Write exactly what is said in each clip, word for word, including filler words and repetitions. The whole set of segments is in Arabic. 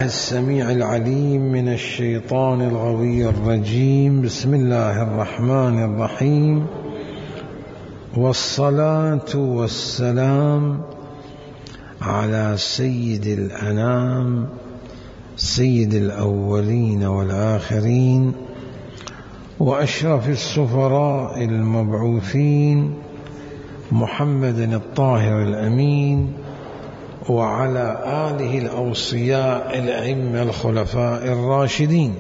السميع العليم من الشيطان الغوي الرجيم. بسم الله الرحمن الرحيم، والصلاة والسلام على سيد الأنام سيد الأولين والآخرين وأشرف السفراء المبعوثين محمد الطاهر الأمين، وعلى آله الأوصياء الأئمة الخلفاء الراشدين.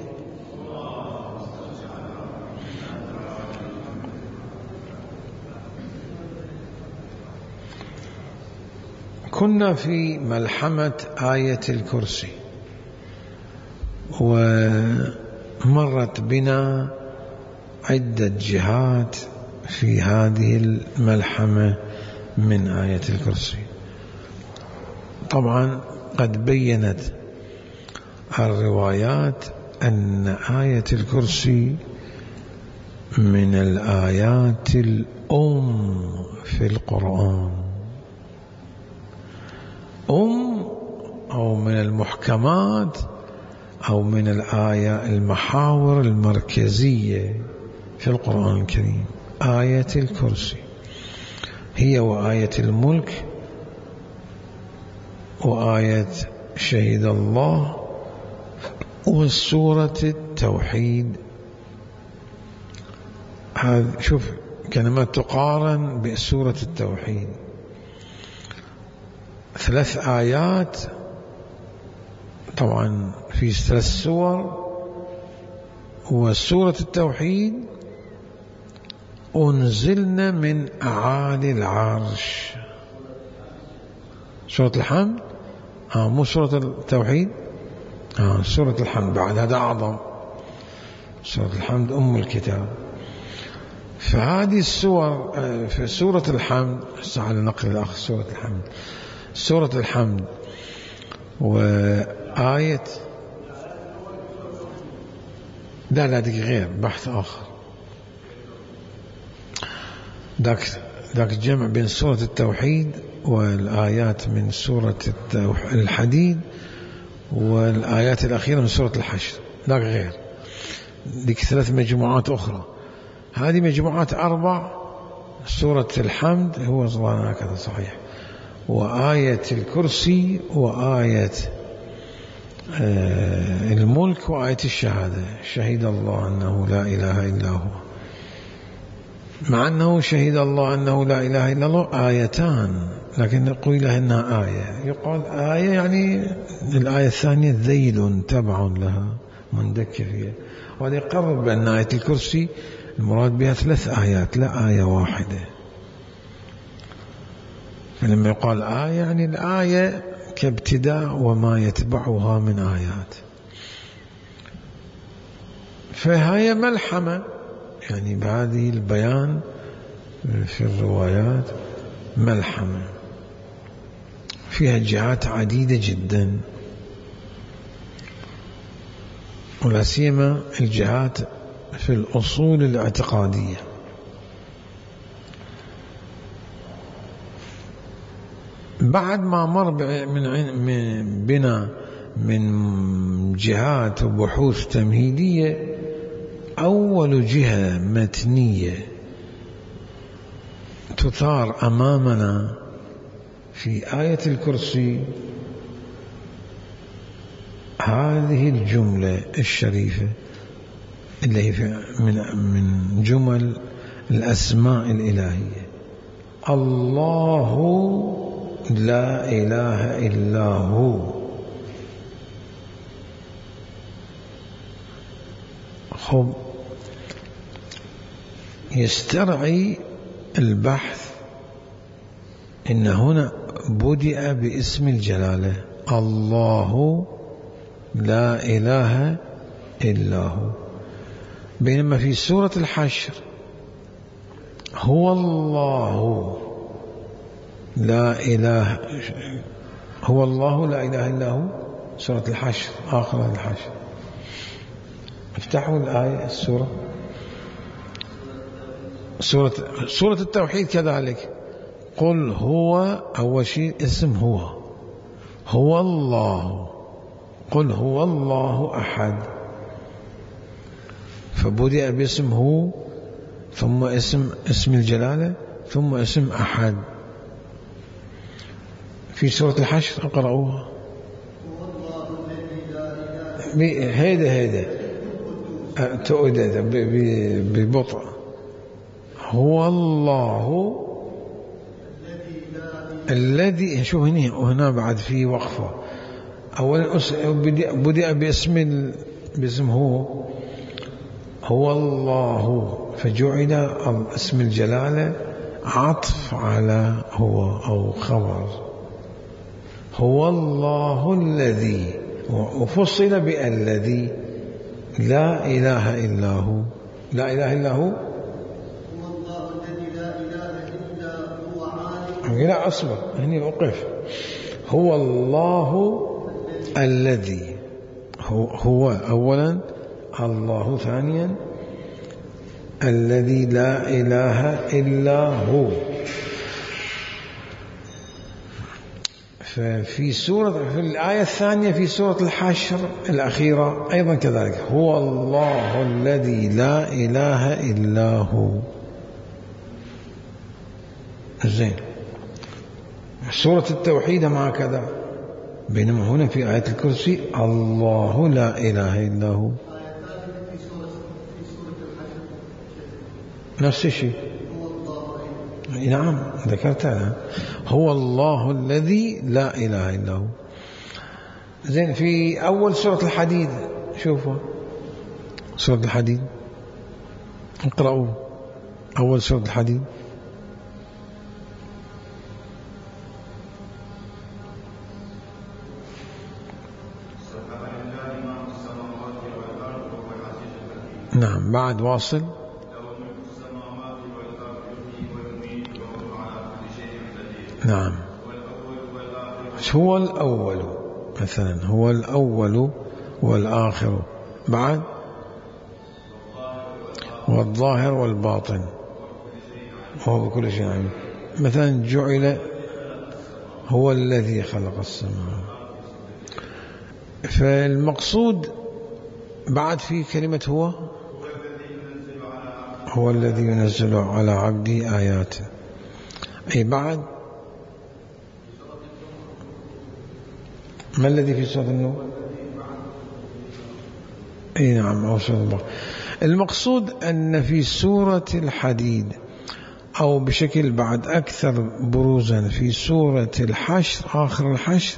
كنا في ملحمة آية الكرسي، ومرت بنا عدة جهات في هذه الملحمة من آية الكرسي. طبعا قد بينت الروايات أن آية الكرسي من الآيات الأم في القرآن، أم أو من المحكمات أو من الآية المحاور المركزية في القرآن الكريم. آية الكرسي هي وآية الملك وآية شهد الله وسورة التوحيد. هذا شوف كلمة تقارن بسورة التوحيد، ثلاث آيات طبعا في ثلاث سور، وسورة التوحيد أنزلنا من أعالي العرش. سورة الحمد آه مو سورة التوحيد، آه سورة الحمد بعد، هذا أعظم. سورة الحمد أم الكتاب. فهذه السور في سورة الحمد، على نقل الأخ سورة الحمد، سورة الحمد وآية لا لا دي غير بحث آخر، ذاك ذاك الجمع بين سورة التوحيد والآيات من سورة الحديد والآيات الأخيرة من سورة الحشر، ذاك غير، ذيك ثلاث مجموعات أخرى. هذه مجموعات أربع، سورة الحمد هو ظلنا هكذا صحيح، وآية الكرسي وآية آه الملك وآية الشهادة، شهد الله أنه لا إله إلا هو. مع أنه شهد الله أنه لا إله إلا الله آيتان، لكن نقول له إنها آية. يقال آية يعني الآية الثانية ذيل تبع لها مندك فيها، وهذا يقرب بأن آية الكرسي المراد بها ثلاث آيات لا آية واحدة. فلما يقال آية يعني الآية كابتداء وما يتبعها من آيات. فهي ملحمة يعني بهذه البيان في الروايات، ملحمة فيها جهات عديدة جدا، ولا سيما الجهات في الأصول الاعتقادية. بعد ما مر من بنا من جهات وبحوث تمهيدية، أول جهة متنية تثار أمامنا في آية الكرسي هذه الجملة الشريفة اللي هي من من جمل الأسماء الإلهية: الله لا إله إلا هو. خب يسترعي البحث إن هنا بدأ باسم الجلالة، الله لا إله إلا هو، بينما في سورة الحشر هو الله لا إله هو الله لا إله إلا هو. سورة الحشر آخر الحشر، افتحوا الآية السورة سورة سورة التوحيد كذلك. قل هو، أول شيء اسم هو، هو الله قل هو الله أحد، فبدأ باسم هو، ثم اسم اسم الجلالة، ثم اسم أحد. في سورة الحشر اقرأوها. هيدا هيدا تؤدد ببطء. هو الله الذي، شوف هنا وهنا بعد في وقفة. أولا بدأ باسم باسم هو هو الله، فجعل اسم الجلالة عطف على هو أو خبر. هو الله الذي، وفصل بالذي لا إله إلا هو. لا إله إلا هو، هو الله الذي لا إله إلا هو عالم. لا أصبر هني وقف. هو الله الذي، هو, هو أولا الله، ثانيا الذي لا إله إلا هو. ففي سورة في الآية الثانية في سورة الحشر الأخيرة أيضا كذلك، هو الله الذي لا إله إلا هو. زين. سورة التوحيد مع كذا، بينما هنا في آية الكرسي الله لا إله إلا هو. نفس الشيء. نعم ذكرتها. هو الله الذي لا إله إلا هو. زين. في أول سورة الحديد شوفوا، سورة الحديد اقرأوا أول سورة الحديد. نعم بعد واصل. نعم. هو الأول مثلا، هو الأول والآخر، بعد والظاهر والباطن، وهو بكل شيء عليم. مثلا جعل، هو الذي خلق السماوات. فالمقصود بعد في كلمة هو، هو الذي ينزل على عبده آياته. أي بعد ما الذي في سورة النور؟ أي نعم، أو سورة الله. المقصود أن في سورة الحديد، أو بشكل بعد أكثر بروزا في سورة الحشر، آخر الحشر،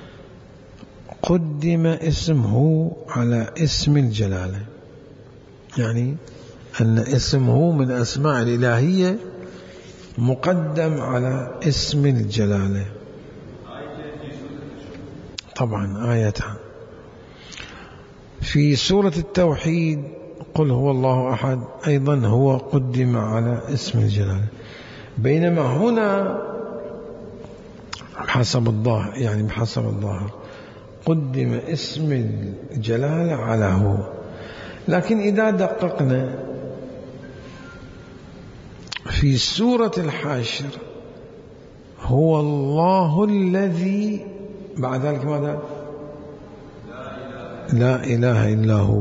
قدم اسمه على اسم الجلالة. يعني أن اسمه من أسماء الإلهية مقدم على اسم الجلالة. طبعا آيتها. في سورة التوحيد قل هو الله أحد، أيضا هو قدم على اسم الجلالة. بينما هنا حسب الظاهر، يعني بحسب الظاهر قدم اسم الجلالة على هو. لكن إذا دققنا في سورة الحشر هو الله الذي، بعد ذلك ماذا؟ لا إله إلا هو.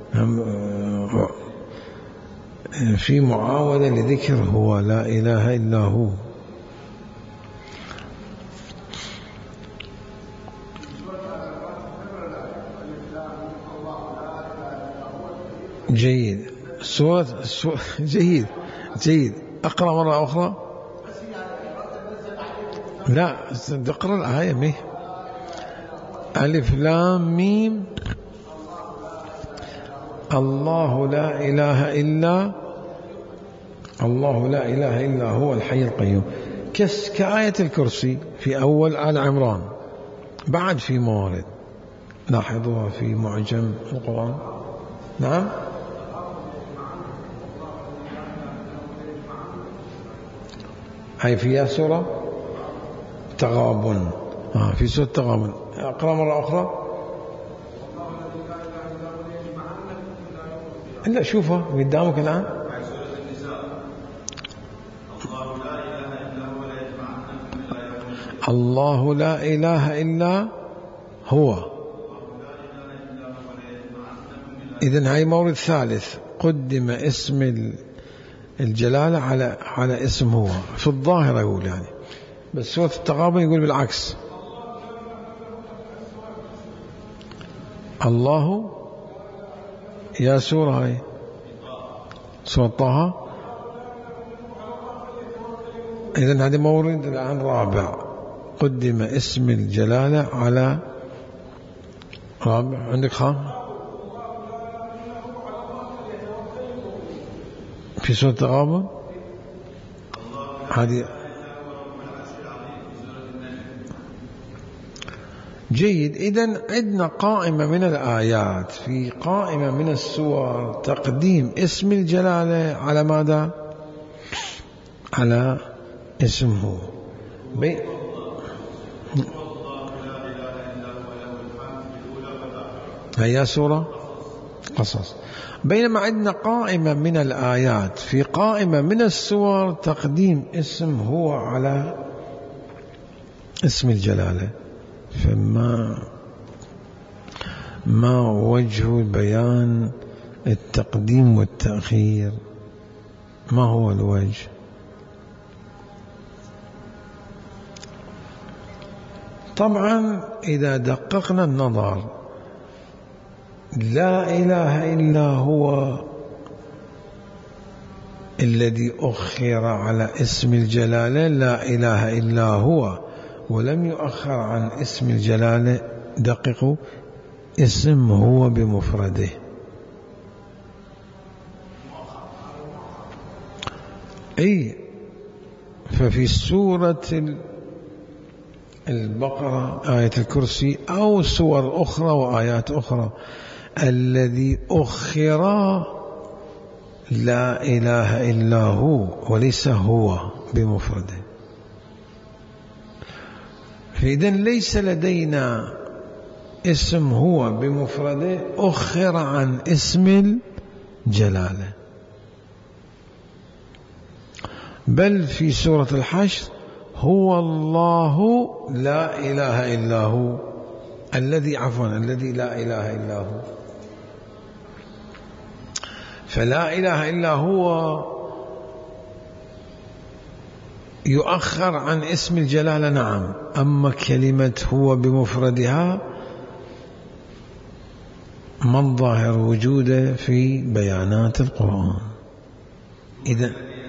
في معاودة لذكر هو لا إله إلا هو. جيد. سورة جيد جيد. أقرأ مرة أخرى. لا اقرأ الآية ميه. ألف لام ميم. الله لا إله إلا الله لا إله إلا هو الحي القيوم، كآية الكرسي في أول آل عمران. بعد في موارد لاحظوها في معجم القرآن. نعم. هاي فيها سورة تغابن. آه في سورة تغابن. أقرأ مرة أخرى. إلا شوفها قدامك الآن. الله لا إله إلا هو إذن هاي مورد ثالث، قدم اسم الجلالة على على اسم هو في الظاهر يقول يعني، بس سورة التغابن يقول بالعكس. الله يا سورة هاي سورة طه. إذن هذا مورد الآن رابع، قدم اسم الجلالة على رابع. عندك خام في سورة التغابن هذه جيد. إذن عندنا قائمة من الآيات في قائمة من السور تقديم اسم الجلالة على ماذا؟ على اسمه. بي... هي سورة قصص. بينما عندنا قائمة من الآيات في قائمة من السور تقديم اسم هو على اسم الجلالة. فما ما وجه بيان التقديم والتأخير؟ ما هو الوجه؟ طبعا إذا دققنا النظر، لا إله إلا هو الذي أخر على اسم الجلالة، لا إله إلا هو، ولم يؤخر عن اسم الجلالة. دققوا، اسم هو بمفرده. أي ففي سورة البقرة آية الكرسي أو سور أخرى وآيات أخرى، الذي أخر لا إله إلا هو وليس هو بمفرده. فإذن ليس لدينا اسم هو بمفرده أخر عن اسم الجلالة، بل في سورة الحشر هو الله لا إله إلا هو، الذي عفوا الذي لا إله إلا هو. فلا إله إلا هو يؤخر عن اسم الجلالة، نعم. أما كلمة هو بمفردها ما الظاهر وجوده في بيانات القرآن. إذا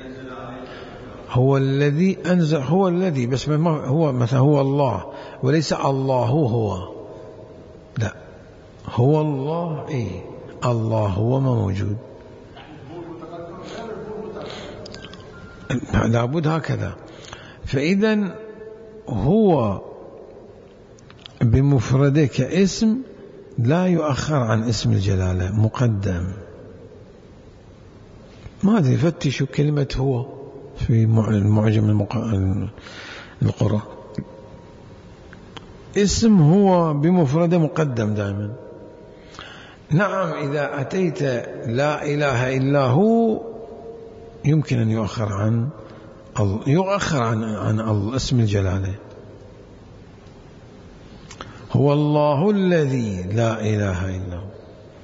هو الذي أنزل، هو الذي، بس ما هو مثلا هو الله وليس الله هو، لا، هو الله. إيه الله هو ما موجود، لابد هكذا. فإذا هو بمفرده كاسم لا يؤخر عن اسم الجلالة، مقدم. ما أدري، فتشوا كلمة هو في المعجم القرآن، اسم هو بمفرده مقدم دائما. نعم إذا أتيت لا إله إلا هو يمكن أن يؤخر عن يؤخر عن عن اسم الجلالة. هو الله الذي لا إله إلا هو.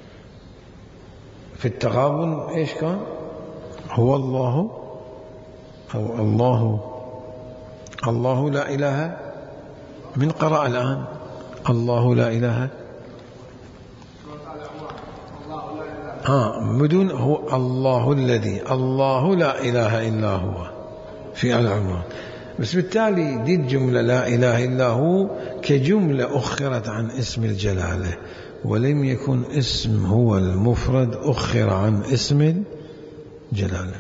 في التغابن إيش كان؟ هو الله أو الله الله لا إله. من قرأ الآن الله لا إله؟ آه بدون هو الله الذي، الله لا إله إلا هو في آل عمران. بس بالتالي دي الجملة لا إله إلا هو كجملة أخرت عن اسم الجلالة، ولم يكن اسم هو المفرد أخر عن اسم الجلالة.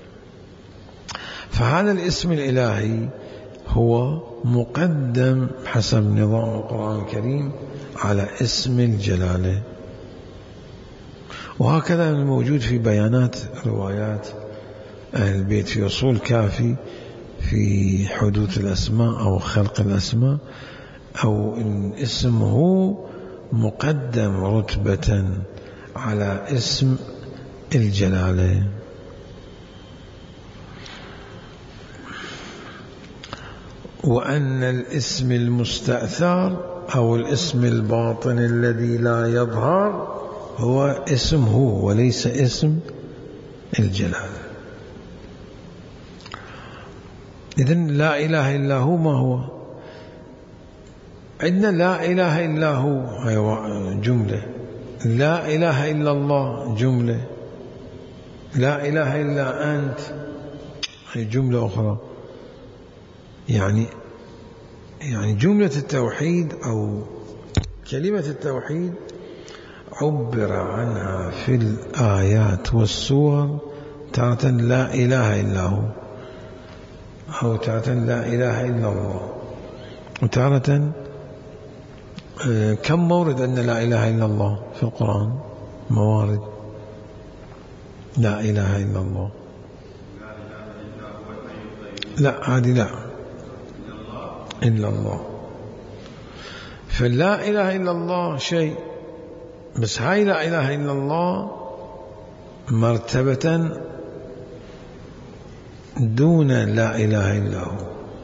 فهذا الاسم الإلهي هو مقدم حسب نظام القرآن الكريم على اسم الجلالة. وهكذا الموجود في بيانات روايات أهل البيت في أصول كافي في حدوث الأسماء أو خلق الأسماء، أو إن اسمه مقدم رتبة على اسم الجلالة. وأن الاسم المستأثر أو الاسم الباطن الذي لا يظهر هو اسم هو وليس اسم الجلال. إذن لا إله إلا هو ما هو؟ عندنا لا إله إلا هو جملة، لا إله إلا الله جملة، لا إله إلا أنت هي جملة أخرى. يعني يعني جملة التوحيد أو كلمة التوحيد عبر عنها في الآيات والسور تارة لا إله إلا هو، أو تارة لا إله إلا الله، وتارة كم مورد أن لا إله إلا الله في القرآن؟ موارد لا إله إلا الله. لا هذه لا إلا الله، فلا إله إلا الله شيء، بس هاي لا إله إلا الله مرتبة دون لا إله إلا هو.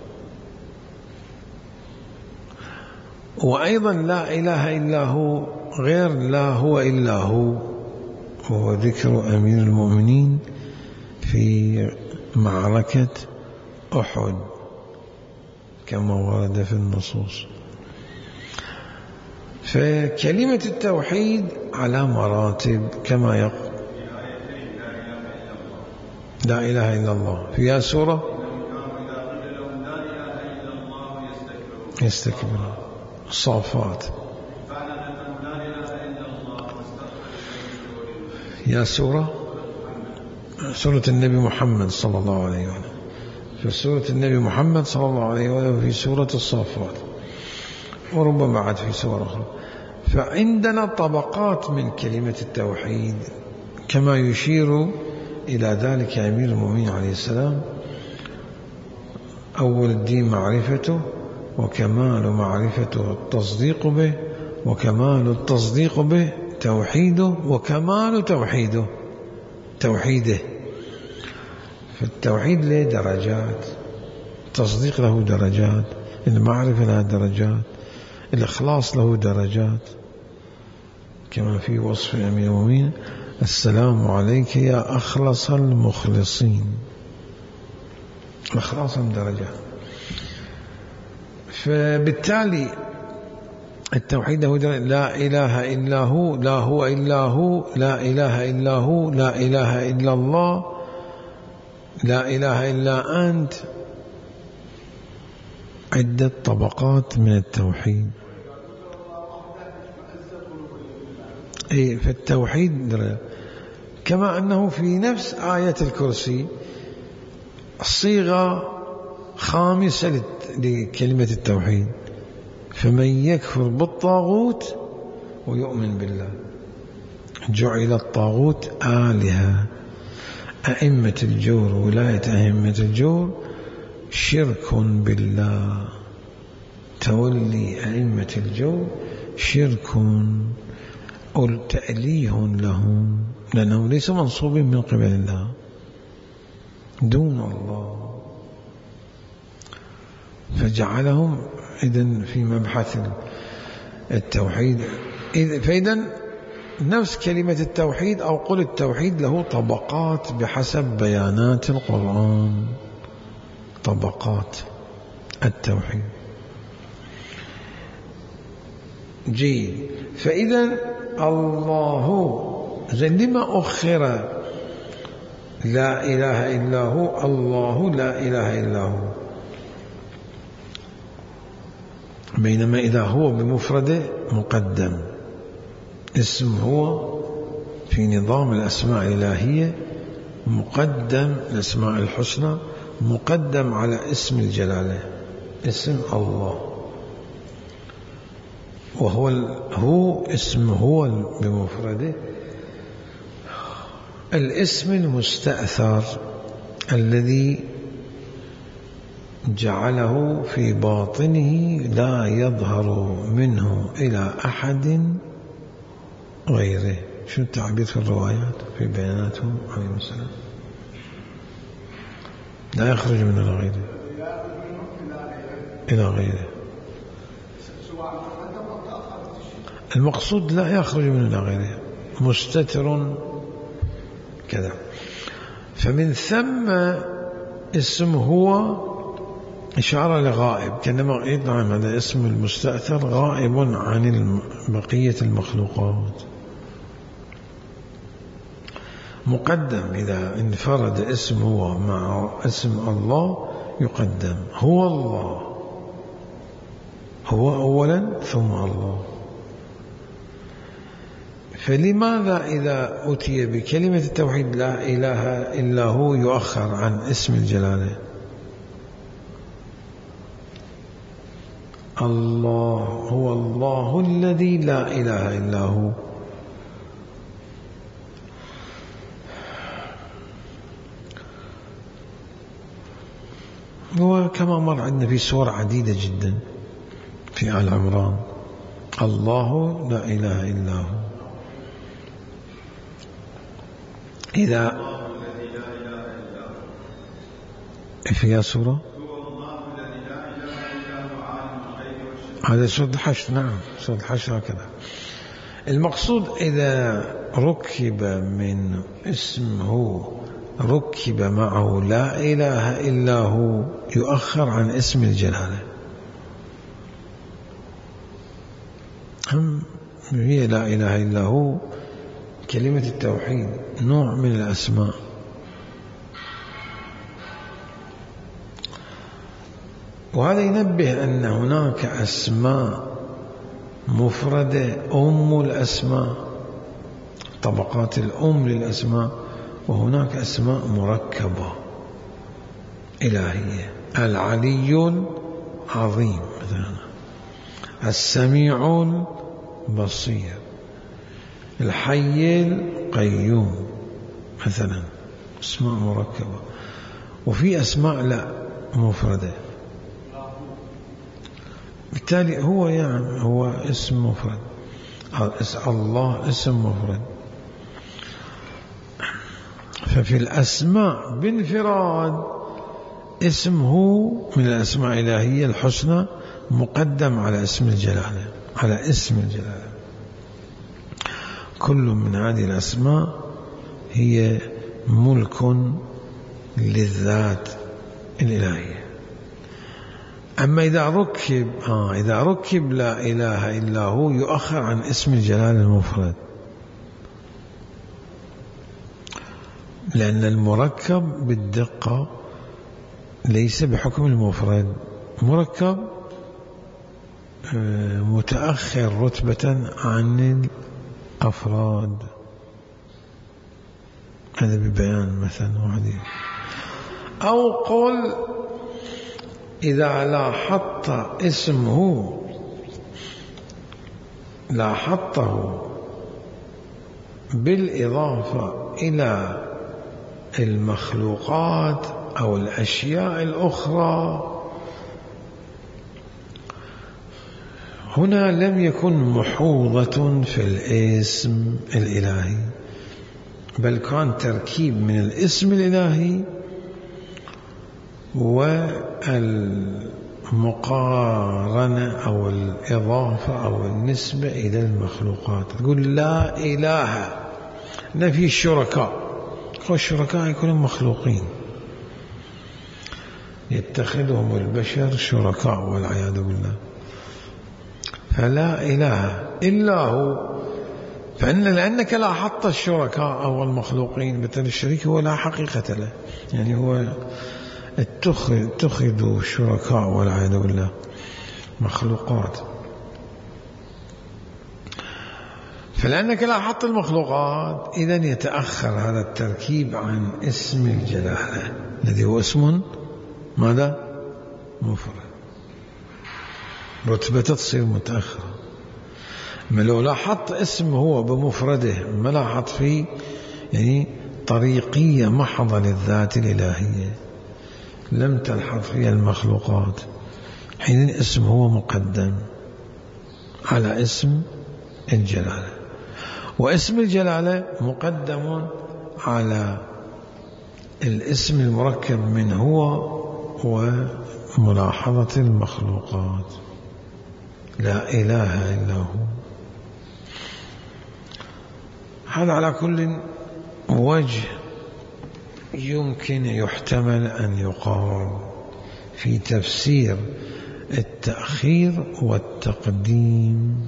وأيضا لا إله إلا هو غير لا هو إلا هو، وهو ذكر أمير المؤمنين في معركة أحد كما ورد في النصوص. فكلمة التوحيد على مراتب كما يقول لا إله إلا الله فيها سورة يستكبرون الصافات، يا سورة سورة النبي محمد صلى الله عليه وسلم، في سورة النبي محمد صلى الله عليه وسلم في سورة الصافات، وربما عاد في سورة أخرى. فعندنا طبقات من كلمة التوحيد كما يشير إلى ذلك أمير المؤمنين عليه السلام: أول الدين معرفته، وكمال معرفته التصديق به، وكمال التصديق به توحيده، وكمال توحيده توحيده. فالتوحيد له درجات، التصديق له درجات، المعرفة لها درجات، الإخلاص له درجات، كما في وصف أمير المؤمنين: السلام عليك يا أخلص المخلصين. الإخلاص درجات. فبالتالي التوحيد له درجات: لا إله إلا هو، لا هو إلا هو، لا إله إلا هو، لا إله إلا الله، لا إله إلا أنت. عدة طبقات من التوحيد. أي فالتوحيد كما أنه في نفس آية الكرسي صيغة خامسة لكلمة التوحيد: فمن يكفر بالطاغوت ويؤمن بالله جعل الطاغوت آلهة. أئمة الجور، ولاية أئمة الجور شرك بالله، تولي أئمة الجور شرك تأليه لهم، لأنهم ليسوا منصوبين من قبل الله دون الله، فجعلهم إذن في مبحث التوحيد. فإذا نفس كلمة التوحيد أو قل التوحيد له طبقات بحسب بيانات القرآن، طبقات التوحيد. جيد. فإذا الله زين لما أخر لا إله إلا هو؟ الله لا إله إلا هو، بينما إذا هو بمفرده مقدم. اسم هو في نظام الأسماء الإلهية مقدم، الأسماء الحسنى مقدم على اسم الجلالة، اسم الله. وهو هو اسم هو بمفرده الاسم المستأثر الذي جعله في باطنه لا يظهر منه إلى أحد غيره. شو التعبير في الروايات في بياناتهم عليه السلام؟ لا يخرج من غيره إلى غيره. المقصود لا يخرج من إلى غيره، مستتر كذا. فمن ثم اسم هو إشارة لغائب، كأنما نعم هذا اسم المستأثر غائب عن بقية المخلوقات، مقدم. إذا انفرد اسم هو مع اسم الله يقدم. هو الله، هو أولا ثم الله. فلماذا إذا أتي بكلمة التوحيد لا إله إلا هو يؤخر عن اسم الجلالة؟ الله هو الله الذي لا إله إلا هو. وكما مر عندنا في سور عديدة جدا في آل عمران، الله لا إله إلا هو. إذا فيها سورة هذا سورة الحشر، نعم سورة الحشر هكذا. المقصود إذا ركب من اسمه ركب معه لا إله إلا هو يؤخر عن اسم الجلالة. هم هي لا إله إلا هو كلمة التوحيد نوع من الأسماء. وهذا ينبه أن هناك أسماء مفردة أم الأسماء، طبقات الأم للأسماء، وهناك أسماء مركبة إلهية. العلي العظيم مثلا، السميع البصير، الحي القيوم مثلا، أسماء مركبة. وفي أسماء لا مفردة، بالتالي هو يعني هو اسم مفرد. الله اسم مفرد. ففي الأسماء بانفراد اسمه من الأسماء الإلهية الحسنى مقدم على اسم الجلالة، على اسم الجلالة. كل من هذه الأسماء هي ملك للذات الإلهية. أما إذا ركب آه إذا ركب لا إله إلا هو يؤخر عن اسم الجلالة المفرد، لأن المركب بالدقة ليس بحكم المفرد، مركب متأخر رتبة عن الأفراد. هذا ببيان مثلا واحد. أو قل إذا لاحظت اسمه لاحظته بالإضافة إلى المخلوقات أو الأشياء الأخرى، هنا لم يكن محوظة في الاسم الإلهي، بل كان تركيب من الاسم الإلهي والمقارنة أو الإضافة أو النسبة إلى المخلوقات. تقول لا إله، نفي الشركاء، والشركاء يكونوا مخلوقين يتخذهم البشر شركاء والعياذ بالله. فلا إله إلا هو. فإن لأنك لاحظت الشركاء أو المخلوقين، مثل الشريك هو لا حقيقة له، يعني هو اتخذوا شركاء والعياذ بالله مخلوقات. فلأنك لاحظت المخلوقات إذن يتأخر هذا التركيب عن اسم الجلالة الذي هو اسم ماذا؟ مفرد. رتبة تصير متأخرة. ما لو لاحظت اسم هو بمفرده، ما لاحظت فيه يعني طريقية محضة للذات الإلهية، لم تلحظ فيها المخلوقات، حين اسم هو مقدم على اسم الجلالة، واسم الجلالة مقدم على الاسم المركب من هو وملاحظة المخلوقات. لا إله إلا هو. هذا على كل وجه يمكن يحتمل أن يقال في تفسير التأخير والتقديم.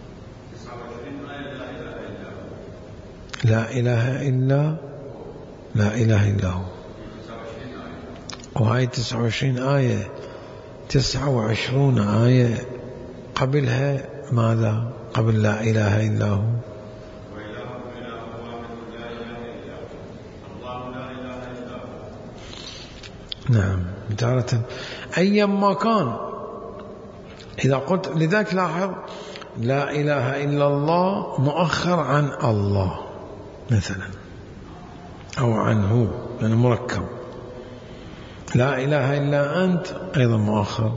لا إله إلا لا إله إلا هو، وهي تسعة وعشرين آية، تسعة وعشرون آية قبلها ماذا؟ قبل لا إله إلا هو. نعم تارة أيما كان. إذا قلت لذلك لاحظ لا إله إلا الله مؤخر عن الله مثلا، أو عنه يعني مركب. لا إله إلا أنت أيضا مؤخر.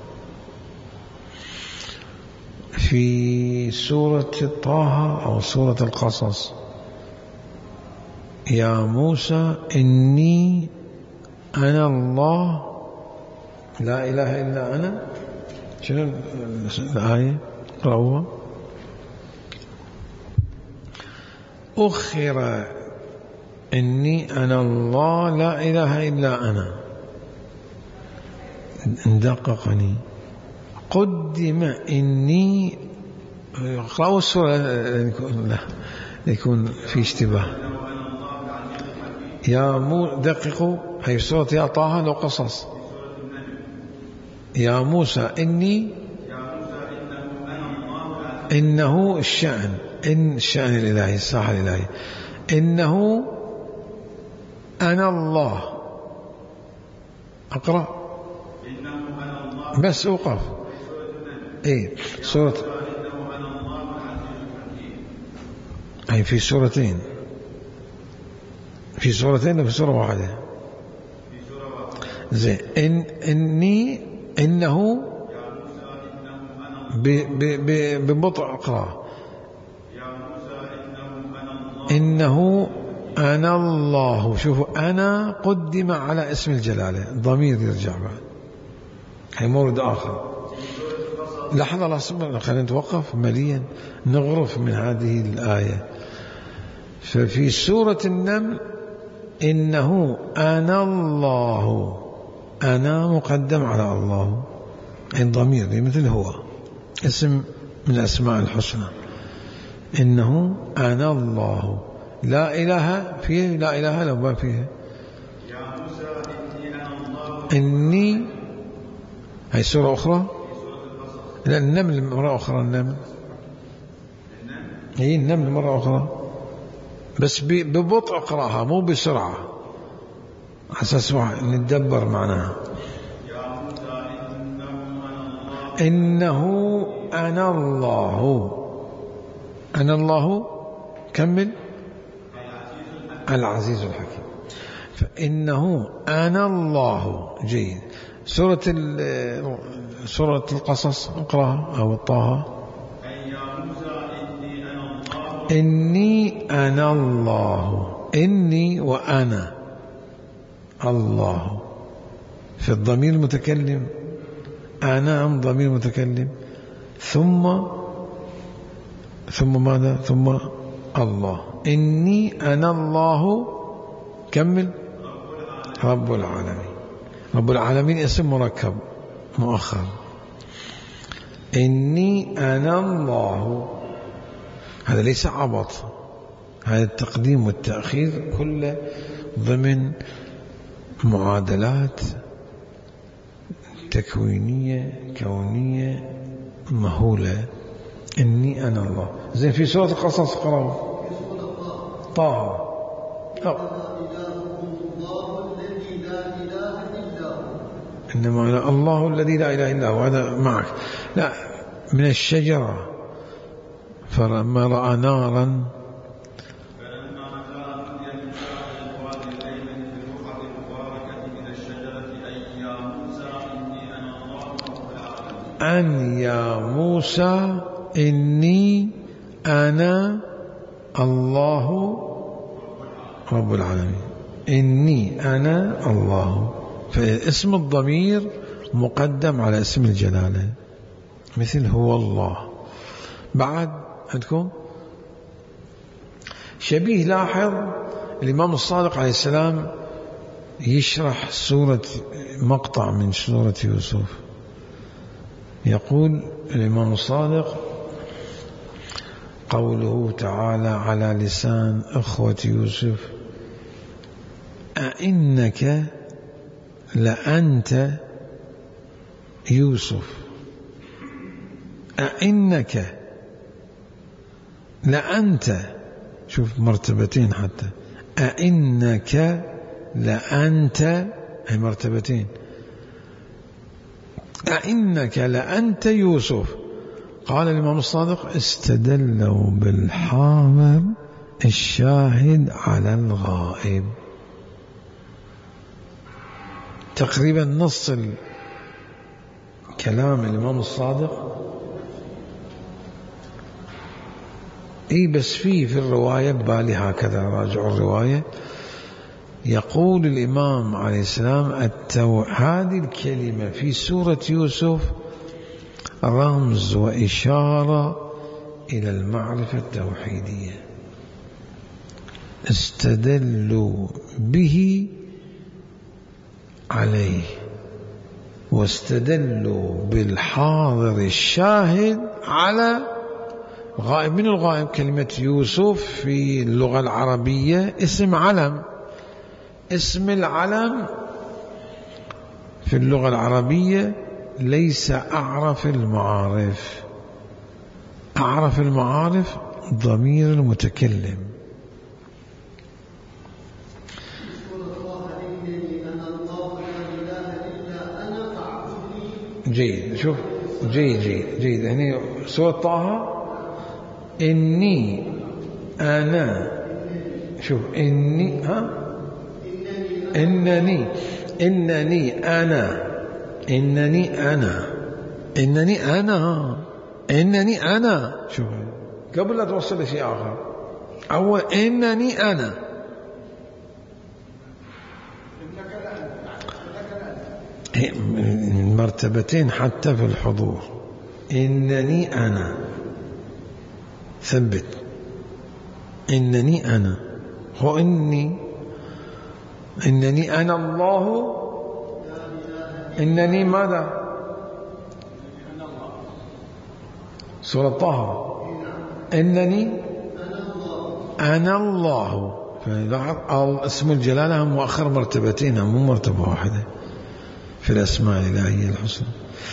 في سورة طه أو سورة القصص يا موسى إني أنا الله لا إله إلا أنا. شنو الآية؟ قرأوها. أخر إني أنا الله لا إله إلا أنا دققني. قدم إني قرأوا السورة لا يكون في اشتباه. يا مو دققوا هي سورة يا طه لو قصص. يا موسى إني إنه الشأن إن الشأن الإلهي الصاحة الإلهي إنه أنا الله. أقرأ بس أوقف. إيه سورة أي في سورتين، في سورتين وفي سورة واحدة. زين إن إني إنه ببطء أقرأ. إنه أنا الله. شوفوا أنا قدم على اسم الجلالة، ضمير يرجع بعد، هي مورد آخر. لحظة لحظة خلينا نتوقف مليا نغرف من هذه الآية. ففي سورة النمل إنه أنا الله، أنا مقدم على الله، الضمير مثل هو اسم من الأسماء الحسنى. إنه أنا الله لا إله فيه، لا إله لو ما فيه. إني هي سورة أخرى. لا النمل مرة أخرى. النمل هي النمل مرة أخرى بس ببطء اقراها مو بسرعة حساس نتدبر معناها. إنه أنا الله أنا الله كمل العزيز الحكيم. فإنه أنا الله. جيد. سورة سورة القصص اقراها أو طه. إني أنا الله. إني وأنا الله في الضمير المتكلم. أنا ضمير متكلم ثم ثم ماذا؟ ثم الله. إني أنا الله كمل رب العالمين. رب العالمين اسم مركب مؤخر. إني أنا الله هذا ليس عبط، هذا التقديم والتأخير كله ضمن معادلات تكوينية كونية مهولة. إني أنا الله. زين في سورة القصص قرأوا طه. إنما الله الذي لا إله إلا هو هذا معك. لا من الشجرة فلما رأى نارا أن يا موسى إني أنا الله رب العالمين. إني أنا الله. فاسم الضمير مقدم على اسم الجلالة مثل هو الله. بعد عندكم شبيه. لاحظ الإمام الصادق عليه السلام يشرح سورة مقطع من سورة يوسف، يقول الإمام الصادق قوله تعالى على لسان إخوة يوسف: أئنك لأنت يوسف، أئنك لأنت، شوف مرتبتين حتى، أئنك لأنت، هي مرتبتين، أئنك لأنت يوسف. قال الإمام الصادق: استدلوا بالحاضر الشاهد على الغائب. تقريبا نص كلام الإمام الصادق، اي بس فيه في الرواية ببالي هكذا، راجعوا الرواية، يقول الإمام عليه السلام التو... هذه الكلمة في سورة يوسف رمز وإشارة إلى المعرفة التوحيدية. استدلوا به عليه، واستدلوا بالحاضر الشاهد على غائب. من الغائب؟ كلمة يوسف في اللغة العربية اسم علم. اسم العلم في اللغة العربية ليس أعرف المعارف. أعرف المعارف ضمير المتكلم. جيد، شوف، جيد جيد جيد. هنا سورة طه: إني أنا، شوف، إني، ها، إنني إنني أنا إنني أنا إنني أنا إنني أنا شوف، قبل لا توصل لشيء آخر، أول إنني أنا. مرتبتين حتى في الحضور. إنني أنا، ثبت، إنني أنا، هو إني إنني أنا الله. إنني ماذا؟ سورة طه: إنني أنا الله. فلاحظ اسم الجلالة مؤخر مرتبتين، مو مرتبة واحدة في الأسماء الإلهية الحسنى.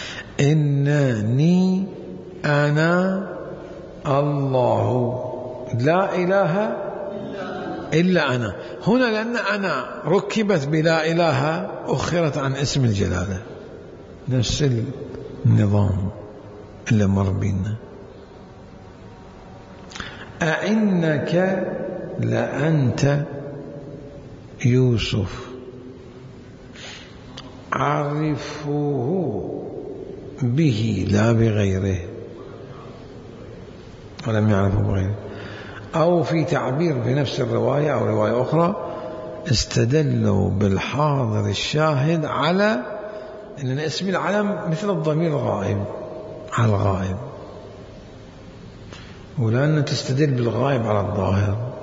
إنني أنا الله لا إله إلا أنا. هنا لأن أنا ركبت بلا إله أخرت عن اسم الجلالة. نفس النظام اللي مر بينا. أئنك لأنت يوسف عرفوه به لا بغيره، ولم يعرفوا بغيره. أو في تعبير في نفس الرواية أو رواية أخرى: استدلوا بالحاضر الشاهد على أن اسم العلم مثل الضمير الغائب على الغائب، ولأن تستدل بالغائب على الظاهر.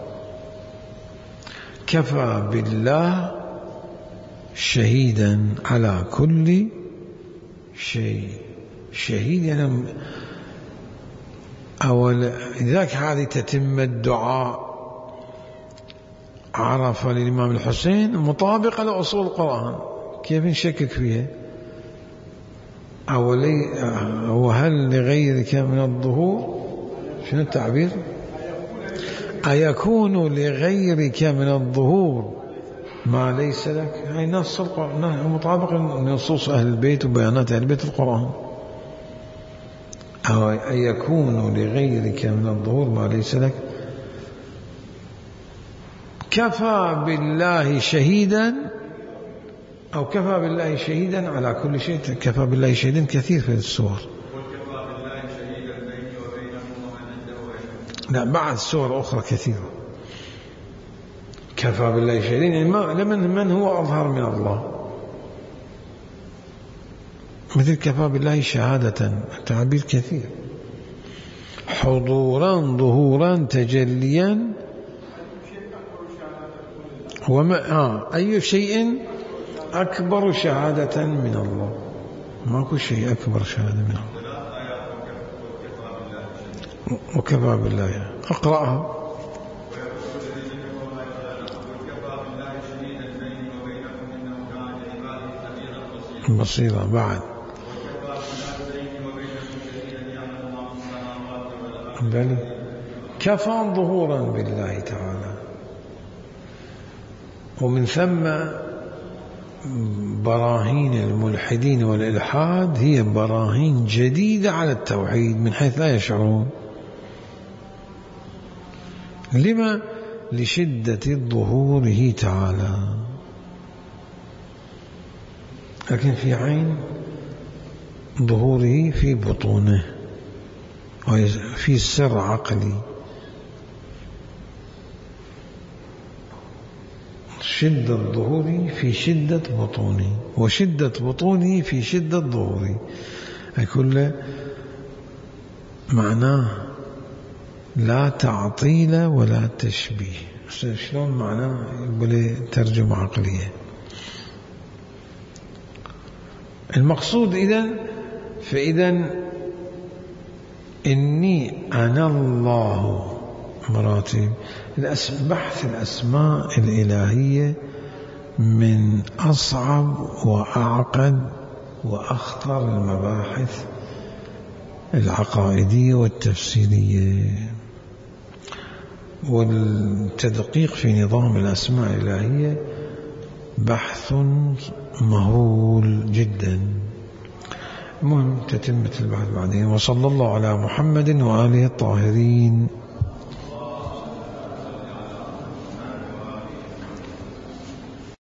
كفى بالله شهيدا على كل شيء. شهيد يعني أول ذاك هذه تتم الدعاء عرف للإمام الحسين مطابقة لأصول القرآن، كيف نشكك فيها؟ أولي وهل لغيرك من الظهور، شنو التعبير؟ أيكون لغيرك من الظهور ما ليس لك. هاي نص القرآن مطابق لنصوص أهل البيت وبيانات أهل البيت القرآن. أو أن يكون لغيرك من الظهور ما ليس لك. كفى بالله شهيدا، أو كفى بالله شهيدا على كل شيء. كفى بالله شهيدا كثير في السور. لا، بعد سور أخرى كثيرة. كفى بالله شهيدا يعني ما لمن من هو أظهر من الله، مثل كفى بالله شهادة، تعبير كثير. حضورا، ظهورا، تجليا، وما آه أي شيء أكبر شهادة من الله؟ ماكو شيء أكبر شهادة من الله. وكفى بالله. أقرأها. بصيرة بعد. بل كفى ظهورا بالله تعالى، ومن ثم براهين الملحدين والإلحاد هي براهين جديدة على التوحيد من حيث لا يشعرون. لما؟ لشدة ظهوره تعالى. لكن في عين ظهوره في بطونه، في سر عقلي. شدة ظهوري في شدة بطوني، وشدة بطوني في شدة ظهوري. كل معناه لا تعطيل ولا تشبيه. شلون معناه؟ يقول ترجمة عقلية. المقصود إذن فإذن إني أنا الله مراتب. بحث الأسماء الإلهية من أصعب وأعقد وأخطر المباحث العقائدية والتفسيرية، والتدقيق في نظام الأسماء الإلهية بحث مهول جدا. المهم تتمة البحث بعدين. وصلى الله على محمد وآله الطاهرين.